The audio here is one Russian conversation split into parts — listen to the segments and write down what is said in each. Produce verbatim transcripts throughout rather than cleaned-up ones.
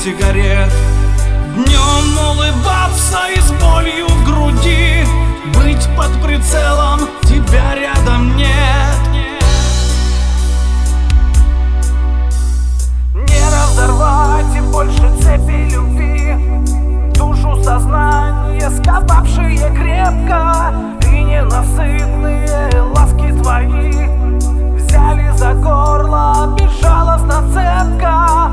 сигарет. Днем улыбаться и с болью в груди, быть под прицелом, тебя рядом нет. Не разорвать и больше цепи любви, душу сознание сковавшие крепко, и ненасытные ласки твои взяли за горло безжалостно цепко.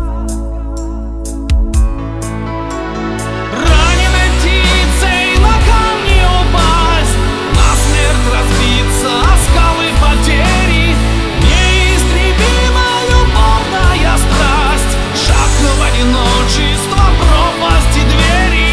Раненой птицей на камни упасть, насмерть разбиться о скалы потери. Неистребима любовная страсть, шаг в одиночество, пропасти двери.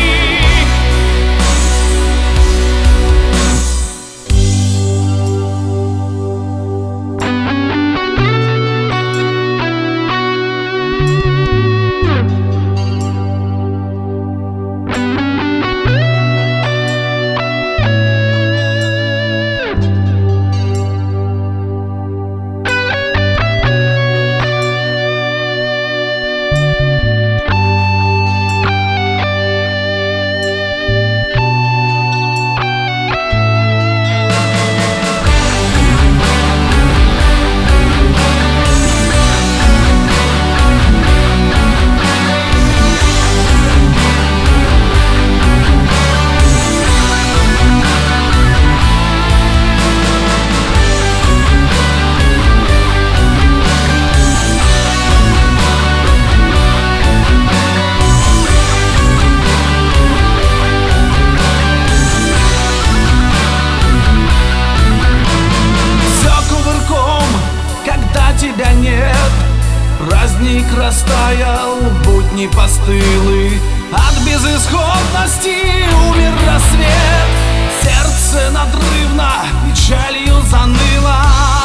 Тебя нет, праздник растаял, будни постылы, от безысходности умер рассвет. Сердце надрывно печалью заныло.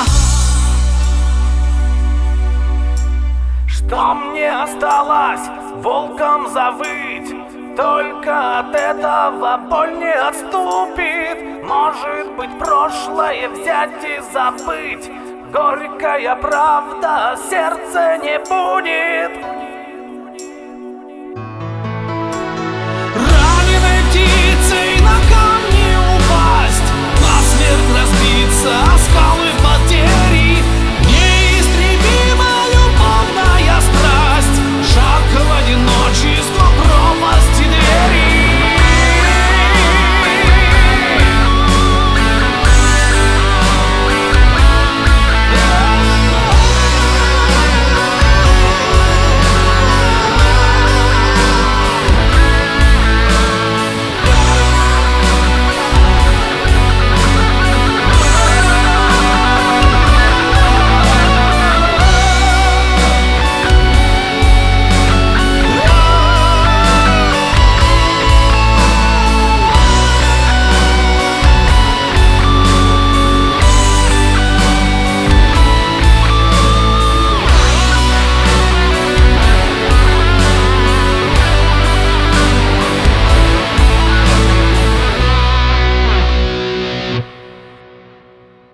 Что мне осталось волком завыть? Только от этого боль не отступит. Может быть, прошлое взять и забыть, горькая правда сердце не будет.